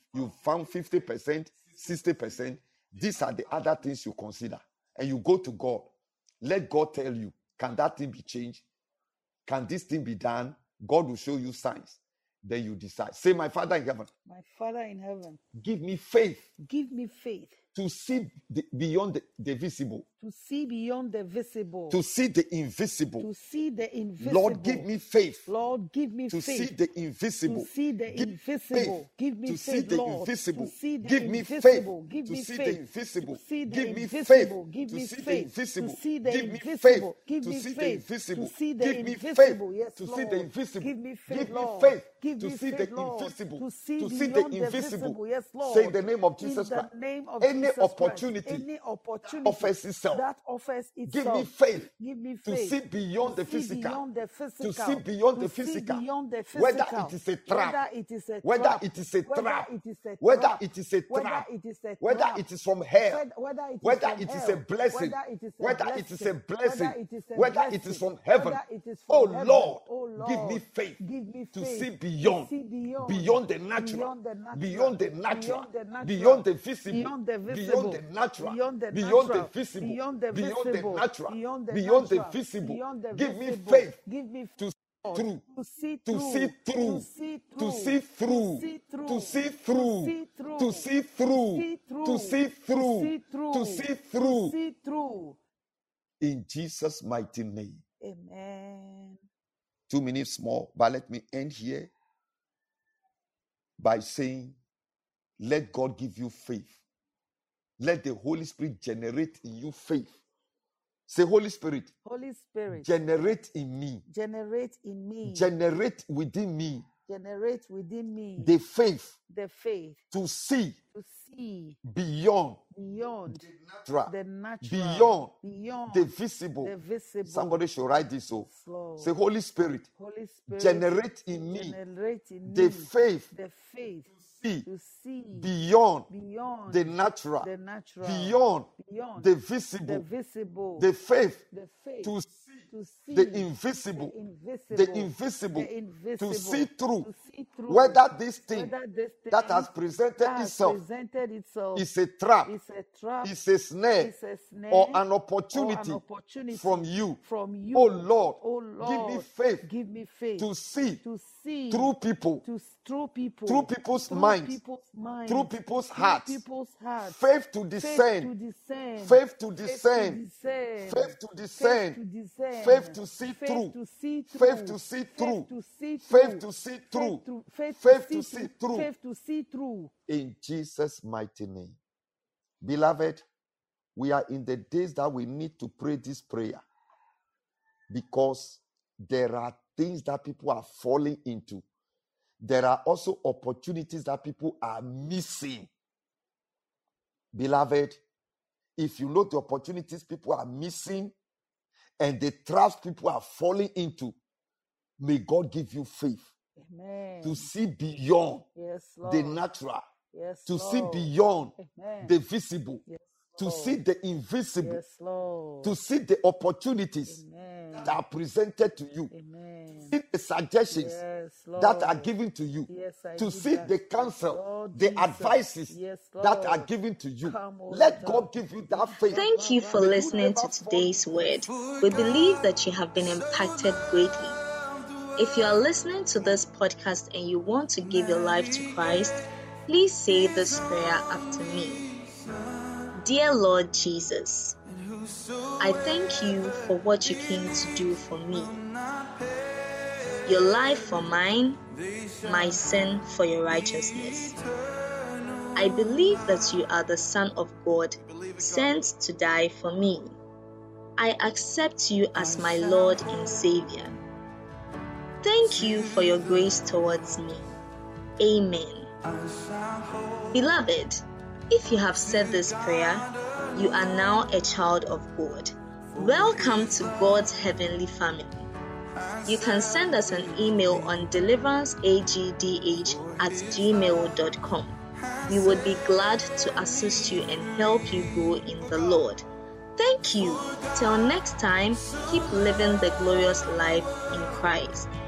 You found fifty percent, sixty percent. These are the other things you consider. And you go to God. Let God tell you, can that thing be changed? Can this thing be done? God will show you signs. Then you decide. Say, my Father in heaven. My Father in heaven. Give me faith. Give me faith. To see the, beyond the, the visible. To see beyond the visible. To see the invisible. To see the invisible. Lord, give me faith. Lord, give me to faith. See the invisible. To see the give invisible. Give me to faith, see the Lord. invisible. To see the give me invisible. faith. Give to me see faith. the invisible. To see the give me invisible. faith. Give me to see faith. the invisible. To see the give me invisible. faith. Give to me see the faith. invisible. To see the give me invisible. faith. Yes, to Lord. see the invisible. Give me faith, give me Lord. faith. Give to me see faith, the Lord. invisible. To see to see the beyond the invisible. visible. Yes, Lord. Say in the name of Jesus in the Christ. name of Any Jesus opportunity, Christ. Any opportunity offers itself. that offers itself. Give me faith. Give me faith. To see beyond to the physical. Beyond the physical. To see beyond to the physical. See beyond the physical. Whether it is a trap. Whether it is a Whether trap. it is a Whether trap. it is a Whether trap. it is a Whether trap. it is a Whether trap. it is from hell. Whether it is, whether from it is hell. a blessing. Whether it is a Whether blessing. it is a blessing. Whether it is, a whether blessing. it is from heaven. Whether it is from Oh, heaven. Lord, oh Lord, give me faith. Give me to faith. see beyond. To see beyond. Beyond the natural. Beyond the natural. Beyond the natural. Beyond the, natural. Beyond the visible. Beyond the visible. Beyond the natural. Beyond the Beyond the natural. visible. Beyond the Beyond the visible. natural. Beyond the Beyond the natural. visible. Beyond the Give me visible. faith. Give me to through. To see to through. see through. To see through. To see through. To see through. To see through. To see through. See through. In Jesus' mighty name. Amen. Two minutes more, but let me end here by saying, let God give you faith. Let the Holy Spirit generate in you faith. Say, Holy Spirit. Holy Spirit. Generate in me. Generate in me. Generate within me. Generate within me. The faith. The faith. To see. To see. Beyond. Beyond. The natural. The natural. Beyond. Beyond. The visible. The visible. Somebody should write this so. Slow. Say, Holy Spirit. Holy Spirit. Generate in me. Generate in the me. faith. The faith. See, to see beyond, beyond the natural, the natural beyond, beyond the visible, the visible, the faith, the faith to see, to see the invisible, the invisible, the invisible, the invisible, to see through, to see through whether this thing, whether this thing that has presented that has itself, presented itself is a trap, is a trap, is a snare, is a snare or an opportunity, or an opportunity from you. From you. Oh Lord, oh Lord, give me faith, give me faith to see, to see through people, to through people, through people's through minds, people's minds, through people's through hearts, people's hearts, faith to discern, faith to discern, faith to discern, faith to see through, faith to see through, faith to see through, faith to see through, faith to see through. In Jesus' mighty name. Beloved, we are in the days that we need to pray this prayer because there are things that people are falling into. There are also opportunities that people are missing. Beloved, if you know the opportunities people are missing and the traps people are falling into, may God give you faith. Amen. To see beyond yes, Lord. the natural, yes, to Lord. see beyond Amen. the visible, yes, to see the invisible, yes, Lord. to see the opportunities Amen. that are presented to you, Amen. see the suggestions yes, that are given to you, yes, to see that. the counsel, Lord the Jesus. advices yes, that are given to you. Come, Let God give you that faith. Thank you for listening to today's word. We believe that you have been impacted greatly. If you are listening to this podcast and you want to give your life to Christ, please say this prayer after me. Dear Lord Jesus, I thank you for what you came to do for me. Your life for mine, my sin for your righteousness. I believe that you are the Son of God, sent to die for me. I accept you as my Lord and Savior. Thank you for your grace towards me. Amen. Beloved, if you have said this prayer, you are now a child of God. Welcome to God's heavenly family. You can send us an email on deliveranceagdh at gmail dot com. We would be glad to assist you and help you grow in the Lord. Thank you. Till next time, keep living the glorious life in Christ.